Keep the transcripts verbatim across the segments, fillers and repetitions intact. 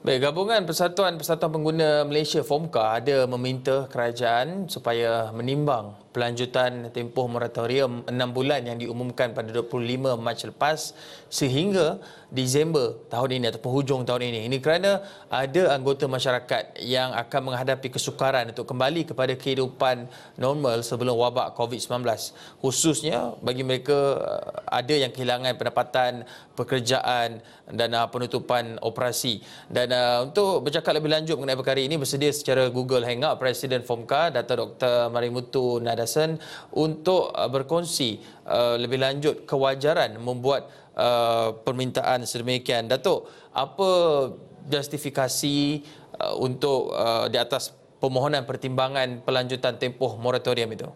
Baik, Gabungan Persatuan-Persatuan Pengguna Malaysia FOMCA ada meminta kerajaan supaya menimbang pelanjutan tempoh moratorium enam bulan yang diumumkan pada dua puluh lima Mac lepas sehingga Disember tahun ini ataupun hujung tahun ini. Ini kerana ada anggota masyarakat yang akan menghadapi kesukaran untuk kembali kepada kehidupan normal sebelum wabak COVID sembilan belas. Khususnya bagi mereka ada yang kehilangan pendapatan, pekerjaan dan uh, penutupan operasi. Dan uh, untuk bercakap lebih lanjut mengenai perkara ini, bersedia secara Google Hangout Presiden FOMCA, Dato' Doktor Marimutu Nadasan, untuk uh, berkongsi uh, lebih lanjut kewajaran membuat uh, permintaan sedemikian. Dato', apa justifikasi uh, untuk uh, di atas permohonan pertimbangan pelanjutan tempoh moratorium itu?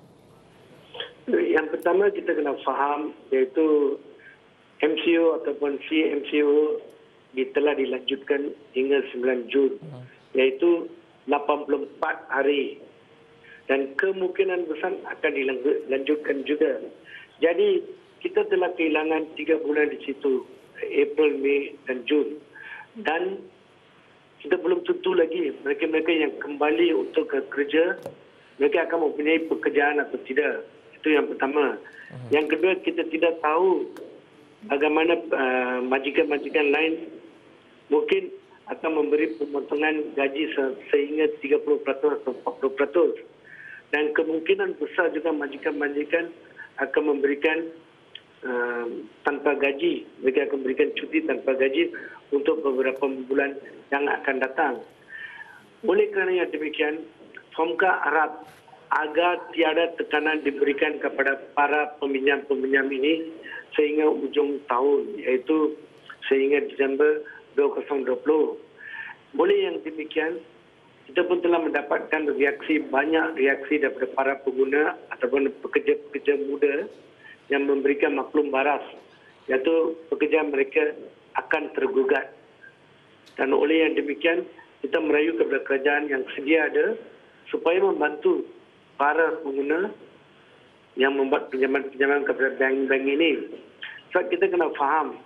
Yang pertama kita kena faham iaitu M C O ataupun C M C O telah dilanjutkan hingga sembilan Jun, iaitu lapan puluh empat hari dan kemungkinan besar akan dilanjutkan juga. Jadi kita telah kehilangan tiga bulan di situ, April, Mei dan Jun, dan kita belum tentu lagi mereka-mereka yang kembali untuk ke kerja, mereka akan mempunyai pekerjaan atau tidak. Itu yang pertama. Yang kedua, kita tidak tahu bagaimana uh, majikan-majikan lain mungkin akan memberi pemotongan gaji se- sehingga tiga puluh peratus atau empat puluh peratus. Dan kemungkinan besar juga majikan-majikan akan memberikan uh, tanpa gaji. Mereka akan memberikan cuti tanpa gaji untuk beberapa bulan yang akan datang. Oleh kerana yang demikian, FOMCA harap agar tiada tekanan diberikan kepada para peminjam-peminjam ini sehingga ujung tahun, iaitu sehingga Disember dua ribu dua puluh. Boleh yang demikian, kita pun telah mendapatkan reaksi, banyak reaksi daripada para pengguna ataupun pekerja-pekerja muda yang memberikan maklum baras, iaitu pekerja mereka akan tergugat. Dan oleh yang demikian, kita merayu kepada kerajaan yang sedia ada supaya membantu para pengguna yang membuat pinjaman-pinjaman kepada bank-bank ini. Sebab kita kena faham,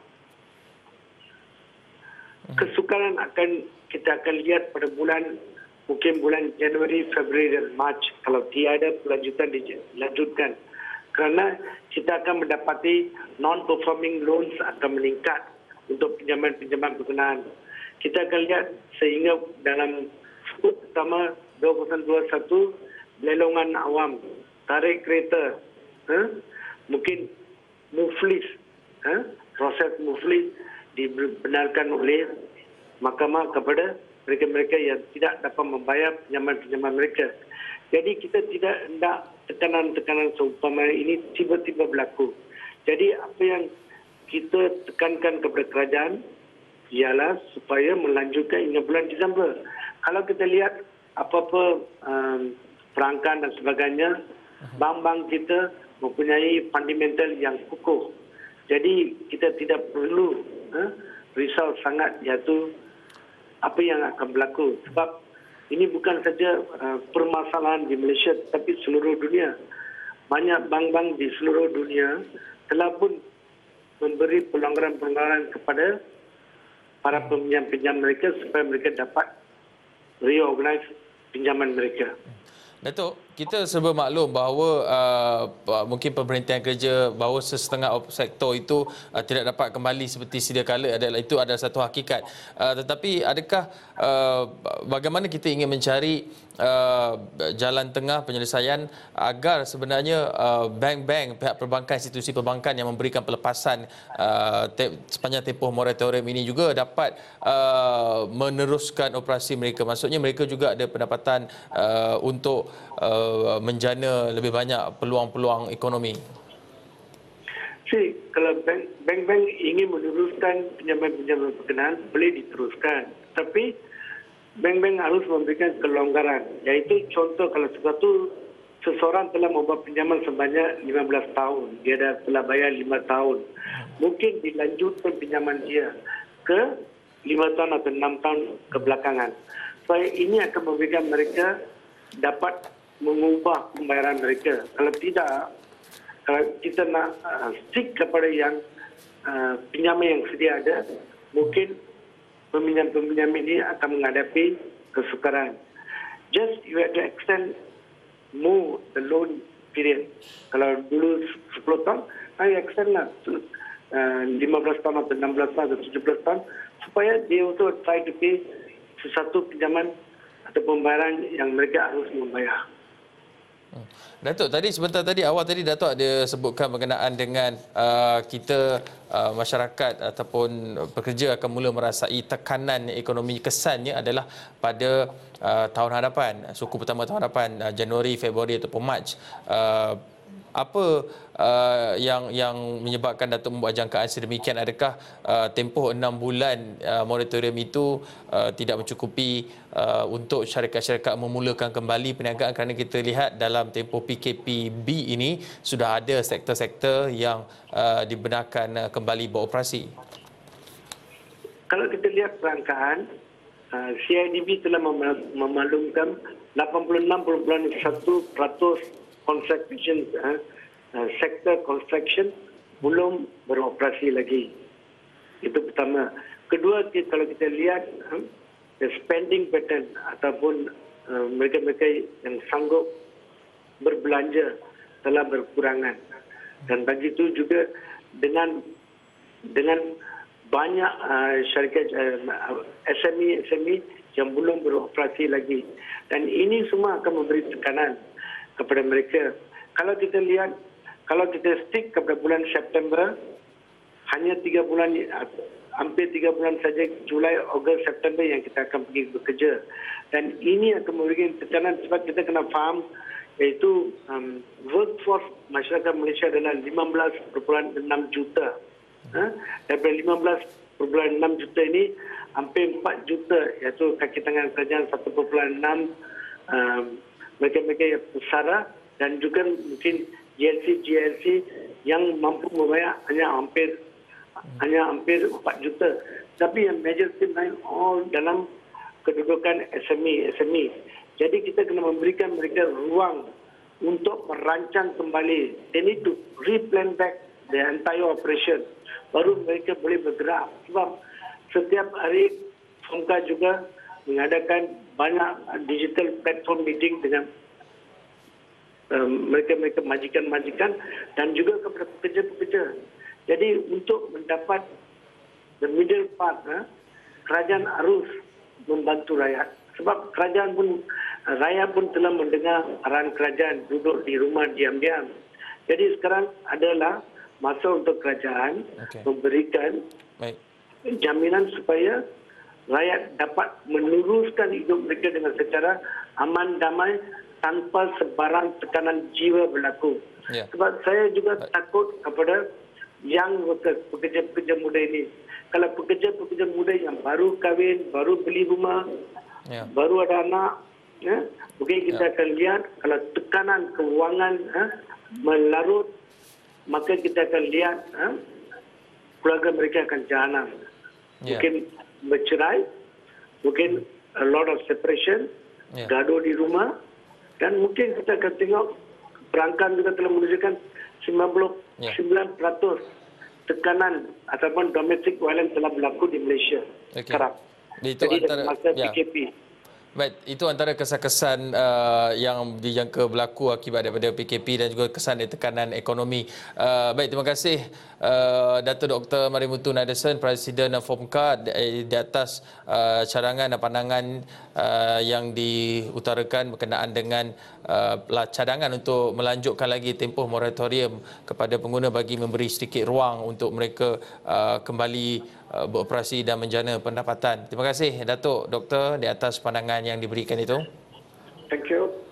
kesukaran akan kita akan lihat pada bulan, mungkin bulan Januari, Februari dan Mac kalau tiada pelanjutan dilanjutkan. Kerana kita akan mendapati non-performing loans akan meningkat untuk pinjaman-pinjaman berkenaan. Kita akan lihat sehingga dalam sebut pertama dua ribu dua puluh satu, belelongan awam, tarik kereta, ha? mungkin muflis, ha? proses muflis dibenarkan oleh mahkamah kepada mereka-mereka yang tidak dapat membayar pinjaman-pinjaman mereka. Jadi kita tidak hendak tekanan-tekanan seumpama ini tiba-tiba berlaku. Jadi apa yang kita tekankan kepada kerajaan ialah supaya melanjutkan hingga bulan Disember. Kalau kita lihat apa-apa um, perangkan dan sebagainya, bank-bank kita mempunyai fundamental yang kukuh. Jadi kita tidak perlu eh, risau sangat iaitu apa yang akan berlaku. Sebab ini bukan saja uh, permasalahan di Malaysia tetapi seluruh dunia. Banyak bank-bank di seluruh dunia telah pun memberi pelonggaran-pelonggaran kepada para peminjam-pinjam mereka supaya mereka dapat reorganize pinjaman mereka. Datuk, kita serba maklum bahawa uh, mungkin pemberhentian kerja bahawa sesetengah sektor itu uh, tidak dapat kembali seperti sedia kala, adalah itu adalah satu hakikat. Uh, tetapi adakah uh, bagaimana kita ingin mencari uh, jalan tengah penyelesaian agar sebenarnya uh, bank-bank, pihak perbankan, institusi perbankan yang memberikan pelepasan uh, te- sepanjang tempoh moratorium ini juga dapat uh, meneruskan operasi mereka. Maksudnya mereka juga ada pendapatan uh, untuk uh, menjana lebih banyak peluang-peluang ekonomi. Si, kalau bank, bank-bank ingin meneruskan pinjaman-pinjaman berkenaan, boleh diteruskan. Tapi bank-bank harus memberikan kelonggaran. Iaitu contoh kalau sesuatu seseorang telah membuat pinjaman sebanyak lima belas tahun, dia dah telah bayar lima tahun. Mungkin dilanjutkan pinjaman dia ke lima tahun atau enam tahun kebelakangan. Supaya ini akan memberikan mereka dapat mengubah pembayaran mereka. Kalau tidak, kalau kita nak uh, stick kepada yang uh, pinjaman yang sedia ada, mungkin peminjam-peminjam ini akan menghadapi kesukaran. Just you have to extend more the loan period. Kalau dulu sepuluh tahun, I extend lah uh, lima belas tahun atau enam belas tahun atau tujuh belas tahun supaya dia also try to pay sesuatu pinjaman atau pembayaran yang mereka harus membayar. Hmm. Datuk, tadi sebentar tadi awal tadi Datuk ada sebutkan berkenaan dengan uh, kita uh, masyarakat ataupun pekerja akan mula merasai tekanan ekonomi. Kesannya adalah pada uh, tahun hadapan, suku pertama tahun hadapan, uh, Januari, Februari ataupun Mac. Uh, apa uh, yang yang menyebabkan Datuk membuat jangkaan sedemikian? Adakah uh, tempoh enam bulan uh, moratorium itu uh, tidak mencukupi uh, untuk syarikat-syarikat memulakan kembali perniagaan, kerana kita lihat dalam tempoh P K P B ini sudah ada sektor-sektor yang uh, dibenarkan uh, kembali beroperasi? Kalau kita lihat perangkaan, uh, C I D B telah memaklumkan lapan puluh enam perpuluhan satu peratus construction, uh, uh, sektor construction belum beroperasi lagi. Itu pertama. Kedua, kita, kalau kita lihat uh, the spending pattern ataupun uh, mereka-mereka yang sanggup berbelanja telah berkurangan. Dan bagi itu juga dengan dengan banyak uh, syarikat uh, S M E S M E yang belum beroperasi lagi. Dan ini semua akan memberi tekanan kepada mereka. Kalau kita lihat, kalau kita stick kepada bulan September, hanya tiga bulan, hampir tiga bulan saja, Julai, Ogos, September yang kita akan pergi bekerja. Dan ini akan memberikan tekanan sebab kita kena faham, iaitu um, workforce masyarakat Malaysia adalah lima belas perpuluhan enam juta. Ha? Daripada lima belas perpuluhan enam juta ini, hampir empat juta, iaitu kaki tangan kerajaan satu perpuluhan enam, um, mereka-mereka yang pesara, dan juga mungkin G L C G L C yang mampu membayar hanya hampir hanya hampir empat juta. Tapi yang majority lain all dalam kedudukan S M E S M E. Jadi kita kena memberikan mereka ruang untuk merancang kembali. They need to replan back the entire operation. Baru mereka boleh bergerak. Sebab setiap hari Fomka juga mengadakan banyak digital platform meeting dengan um, mereka-mereka majikan-majikan dan juga kepada pekerja-pekerja. Jadi untuk mendapat the middle part, ha, kerajaan harus membantu rakyat. Sebab kerajaan pun, rakyat pun telah mendengar arahan kerajaan duduk di rumah diam-diam. Jadi sekarang adalah masa untuk kerajaan okay. memberikan Baik. jaminan supaya rakyat dapat meneruskan hidup mereka dengan secara aman, damai, tanpa sebarang tekanan jiwa berlaku. Yeah. Sebab saya juga Baik. takut kepada young workers, pekerja-pekerja muda ini. Kalau pekerja-pekerja muda yang baru kahwin, baru beli rumah, yeah. baru ada anak, ya, mungkin kita yeah. akan lihat kalau tekanan kewangan ha, melarut, maka kita akan lihat ha, keluarga mereka akan jahanam. Yeah. Mungkin bercerai, mungkin a lot of separation, yeah. gaduh di rumah, dan mungkin kita akan tengok perangkaan juga telah menunjukkan sembilan puluh sembilan peratus yeah. tekanan ataupun domestic violence telah berlaku di Malaysia okay. sekarang. Itu Jadi antara masa ya. P K P. Baik, itu antara kesan-kesan uh, yang dijangka berlaku akibat daripada P K P dan juga kesan dari tekanan ekonomi. Uh, baik, terima kasih uh, Datuk Doktor Marimutu Nadesan, Presiden Fomka, di, di atas uh, cadangan dan pandangan uh, yang diutarakan berkenaan dengan uh, cadangan untuk melanjutkan lagi tempoh moratorium kepada pengguna bagi memberi sedikit ruang untuk mereka uh, kembali beroperasi dan menjana pendapatan. Terima kasih Datuk Doktor di atas pandangan yang diberikan itu. Thank you.